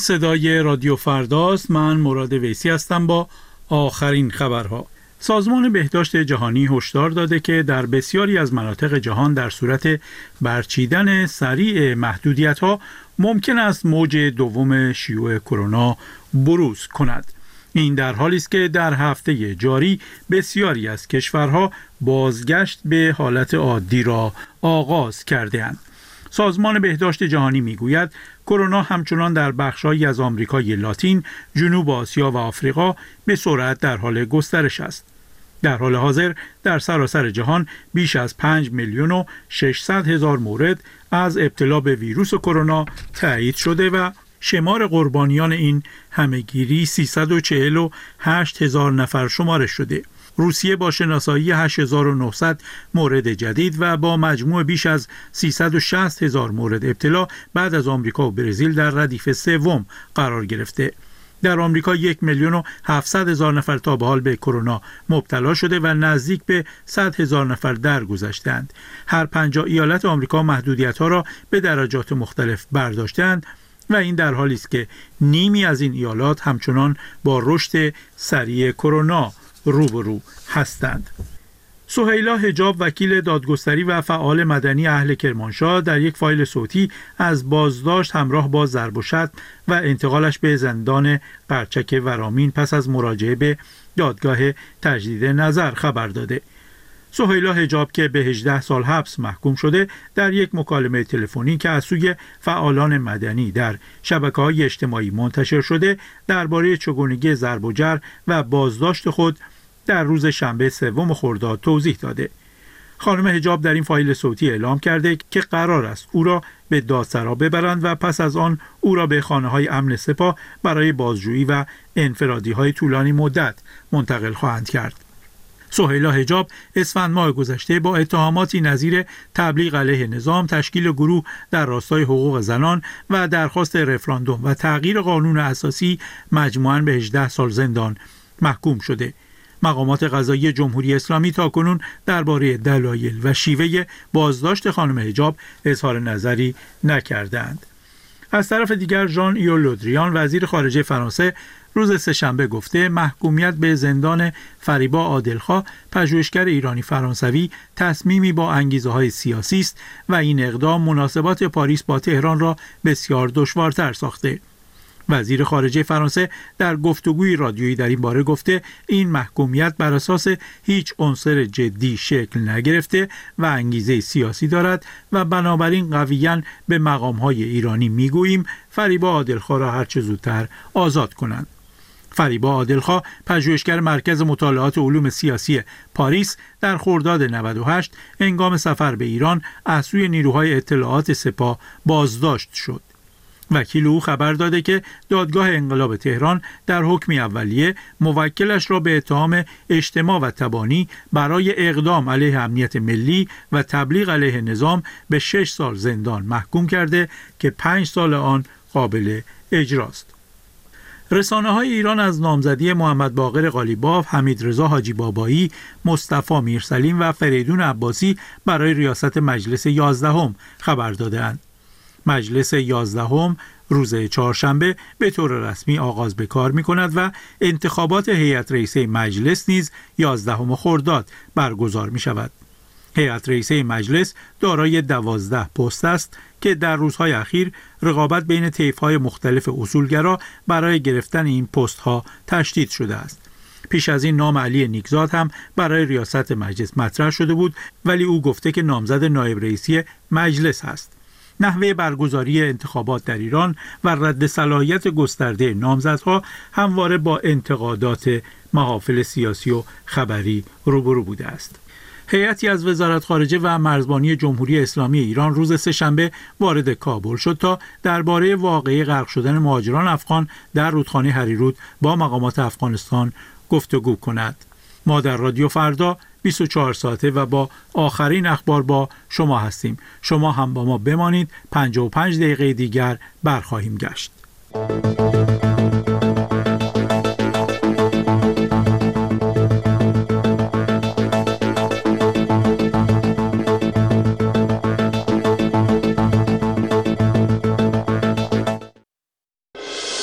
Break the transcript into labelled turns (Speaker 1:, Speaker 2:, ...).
Speaker 1: صدای رادیو فرداست. من مراد ویسی هستم با آخرین خبرها. سازمان بهداشت جهانی هشدار داده که در بسیاری از مناطق جهان در صورت برچیدن سریع محدودیت‌ها ممکن است موج دوم شیوع کرونا بروز کند. این در حالی است که در هفته جاری بسیاری از کشورها بازگشت به حالت عادی را آغاز کرده‌اند. سازمان بهداشت جهانی میگوید کرونا همچنان در بخش‌هایی از آمریکای لاتین، جنوب آسیا و آفریقا به سرعت در حال گسترش است. در حال حاضر در سراسر جهان بیش از 5,600,000 مورد از ابتلا به ویروس کرونا تایید شده و شمار قربانیان این همهگیری 348,000 نفر شمارش شده. روسیه با شناسایی 8,900 مورد جدید و با مجموع بیش از 360,000 مورد ابتلا بعد از آمریکا و برزیل در ردیف سوم قرار گرفته. در آمریکا 1,700,000 نفر تا به حال به کرونا مبتلا شده و نزدیک به 100,000 نفر درگذشتند. هر 50 ایالت آمریکا محدودیت‌ها را به درجات مختلف برداشتند و این در حالی است که نیمی از این ایالات همچنان با رشد سریع کرونا روبرو هستند. سهیلا حجاب، وکیل دادگستری و فعال مدنی اهل کرمانشاه، در یک فایل صوتی از بازداشت همراه با ضرب و شتم و انتقالش به زندان قرچک ورامین پس از مراجعه به دادگاه تجدید نظر خبر داده. سهیلا حجاب که به 18 سال حبس محکوم شده، در یک مکالمه تلفنی که از سوی فعالان مدنی در شبکه‌های اجتماعی منتشر شده، درباره چگونگی ضرب و جرح و بازداشت خود در روز شنبه 3 خرداد توضیح داده. خانم حجاب در این فایل صوتی اعلام کرده که قرار است او را به دادسرا ببرند و پس از آن او را به خانه‌های امن سپاه برای بازجویی و انفرادی‌های طولانی مدت منتقل خواهند کرد. سهیلا حجاب اسفند ماه گذشته با اتهاماتی نظیر تبلیغ علیه نظام، تشکیل گروه در راستای حقوق زنان و درخواست رفراندوم و تغییر قانون اساسی مجموعاً به 18 سال زندان محکوم شده. مقامات قضایی جمهوری اسلامی تاکنون درباره دلایل و شیوه بازداشت خانم حجاب اظهار نظری نکردند. از طرف دیگر ژان ایو لودریان، وزیر خارجه فرانسه، روز سه‌شنبه گفته محکومیت به زندان فریبا عادلخواه، پژوهشگر ایرانی فرانسوی، تصمیمی با انگیزه‌های سیاسی است و این اقدام مناسبات پاریس با تهران را بسیار دشوارتر ساخته. وزیر خارجه فرانسه در گفتگوی رادیویی در این باره گفته این محکومیت بر اساس هیچ عنصر جدی شکل نگرفته و انگیزه سیاسی دارد و بنابراین قویاً به مقام‌های ایرانی میگوییم فریبا عادلخواه را هر چه زودتر آزاد کنند. فریبا عادلخواه، پژوهشگر مرکز مطالعات علوم سیاسی پاریس، در خرداد 98 هنگام سفر به ایران از سوی نیروهای اطلاعات سپاه بازداشت شد. وکیل او خبر داده که دادگاه انقلاب تهران در حکمی اولیه موکلش را به اتهام اجتماع و تبانی برای اقدام علیه امنیت ملی و تبلیغ علیه نظام به 6 سال زندان محکوم کرده که 5 سال آن قابل اجراست. رسانه‌های ایران از نامزدی محمد باقر قالیباف، حمیدرضا حاجی بابایی، مصطفی میرسلیم و فریدون عباسی برای ریاست مجلس 11 خبر داده‌اند. مجلس 11 روز چهارشنبه به طور رسمی آغاز به کار می‌کند و انتخابات هیئت رئیسه مجلس نیز 11 خرداد برگزار می‌شود. هیئت رئیسه مجلس دارای 12 پست است که در روزهای اخیر رقابت بین طیف‌های مختلف اصولگرا برای گرفتن این پست‌ها تشدید شده است. پیش از این نام علی نیکزاد هم برای ریاست مجلس مطرح شده بود، ولی او گفته که نامزد نایب رئیسی مجلس است. نحوه برگزاری انتخابات در ایران و رد صلاحیت گسترده نامزدها همواره با انتقادات محافل سیاسی و خبری روبرو بوده است. هیئتی از وزارت خارجه و مرزبانی جمهوری اسلامی ایران روز سه‌شنبه وارد کابل شد تا درباره واقعه غرق شدن مهاجران افغان در رودخانه هریرود با مقامات افغانستان گفتگو کند. ما در رادیو فردا 24 ساعته و با آخرین اخبار با شما هستیم. شما هم با ما بمانید. 55 دقیقه دیگر برخواهیم گشت.